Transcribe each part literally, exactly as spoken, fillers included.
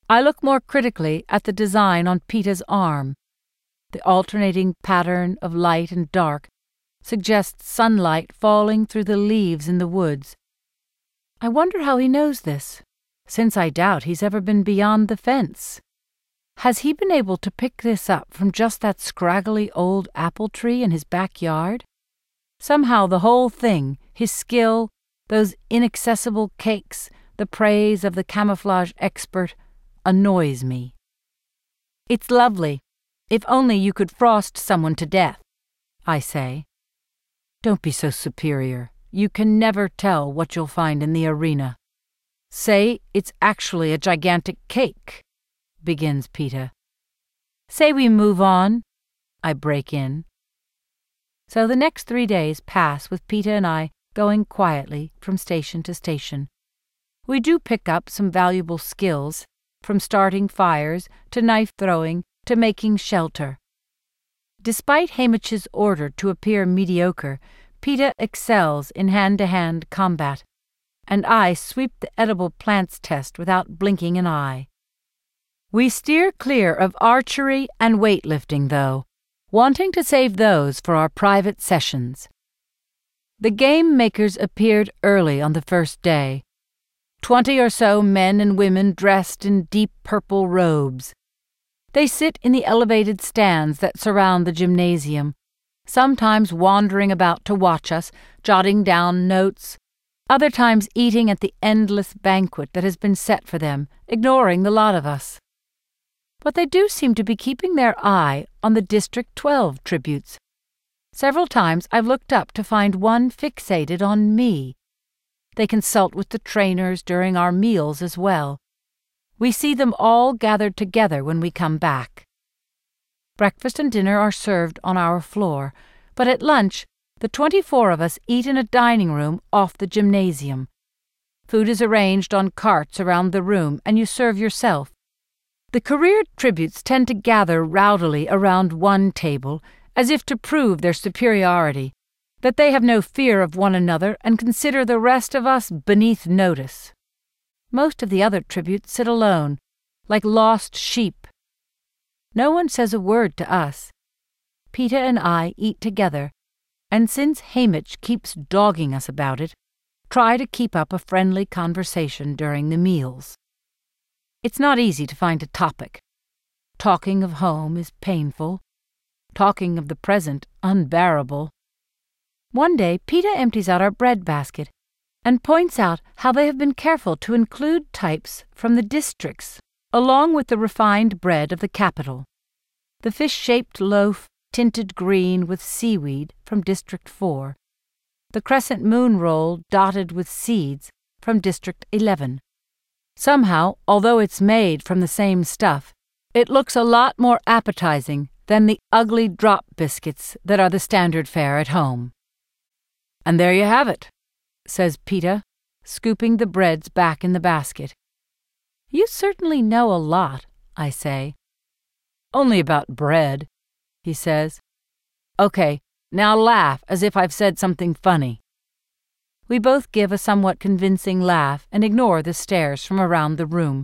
I look more critically at the design on Peta's arm. The alternating pattern of light and dark suggests sunlight falling through the leaves in the woods. I wonder how he knows this, since I doubt he's ever been beyond the fence. Has he been able to pick this up from just that scraggly old apple tree in his backyard? Somehow the whole thing, his skill, those inaccessible cakes, the praise of the camouflage expert, annoys me. It's lovely. If only you could frost someone to death, I say. Don't be so superior. You can never tell what you'll find in the arena. Say it's actually a gigantic cake, begins Peta. Say we move on, I break in. So the next three days pass with Peta and I going quietly from station to station. We do pick up some valuable skills, from starting fires to knife throwing to making shelter. Despite Haymitch's order to appear mediocre, Peta excels in hand-to-hand combat, and I sweep the edible plants test without blinking an eye. We steer clear of archery and weightlifting, though, wanting to save those for our private sessions. The game makers appeared early on the first day. Twenty or so men and women dressed in deep purple robes. They sit in the elevated stands that surround the gymnasium, sometimes wandering about to watch us, jotting down notes, other times eating at the endless banquet that has been set for them, ignoring the lot of us. But they do seem to be keeping their eye on the District twelve tributes. Several times I've looked up to find one fixated on me. They consult with the trainers during our meals as well. We see them all gathered together when we come back. Breakfast and dinner are served on our floor, but at lunch, the twenty-four of us eat in a dining room off the gymnasium. Food is arranged on carts around the room, and you serve yourself. The career tributes tend to gather rowdily around one table, as if to prove their superiority, that they have no fear of one another and consider the rest of us beneath notice. Most of the other tributes sit alone, like lost sheep. No one says a word to us. Peta and I eat together, and since Haymitch keeps dogging us about it, try to keep up a friendly conversation during the meals. It's not easy to find a topic. Talking of home is painful. Talking of the present unbearable. One day, Peta empties out our bread basket and points out how they have been careful to include types from the districts along with the refined bread of the capital. The fish-shaped loaf tinted green with seaweed from District four. The crescent moon roll dotted with seeds from District eleven. Somehow, although it's made from the same stuff, it looks a lot more appetizing than the ugly drop biscuits that are the standard fare at home. And there you have it, says Peta, scooping the breads back in the basket. You certainly know a lot, I say. Only about bread, he says. Okay, now laugh as if I've said something funny. We both give a somewhat convincing laugh and ignore the stares from around the room.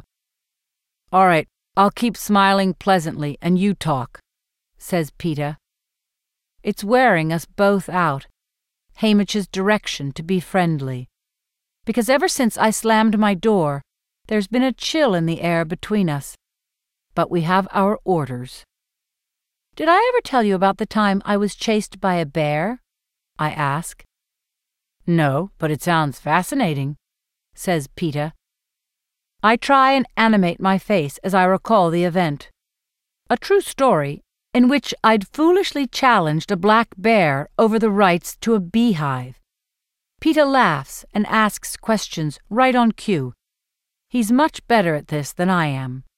All right, I'll keep smiling pleasantly and you talk, says Peta. It's wearing us both out, Haymitch's direction to be friendly, because ever since I slammed my door, there's been a chill in the air between us. But we have our orders. Did I ever tell you about the time I was chased by a bear? I ask. No, but it sounds fascinating, says Peta. I try and animate my face as I recall the event. A true story in which I'd foolishly challenged a black bear over the rights to a beehive. Peta laughs and asks questions right on cue. He's much better at this than I am.